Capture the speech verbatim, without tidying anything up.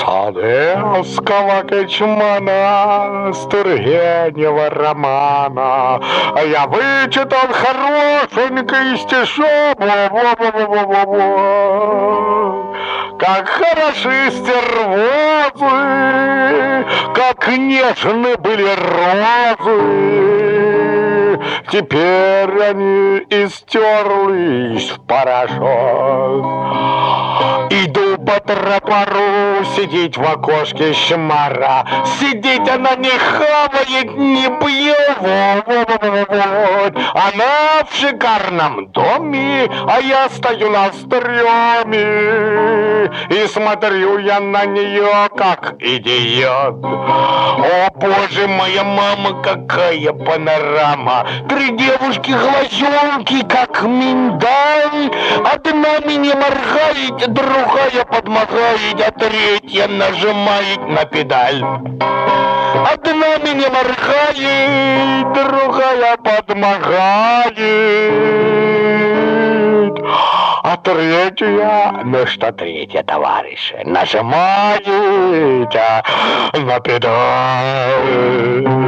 Одесского кичмана с Тургенева романа я вычитал хорошенький стишок. Во-во-во-во-во-во. Как хороши стервозы, как нежны были розы, теперь они истерлись в порошок. Иду по тротуару, сидеть в окошке шмара, сидеть она не хавает, не пьет. Она в шикарном доме, а я стою на стреме. И смотрю я на нее, как идиот. О, боже, моя мама, какая панорама! Три девушки-глазенки, как миндаль. Одна меня моргает, другая подмогает, а третья нажимает на педаль. Одна меня моргает, другая подмогает, а третья, ну что третья, товарищи, нажимает на педаль.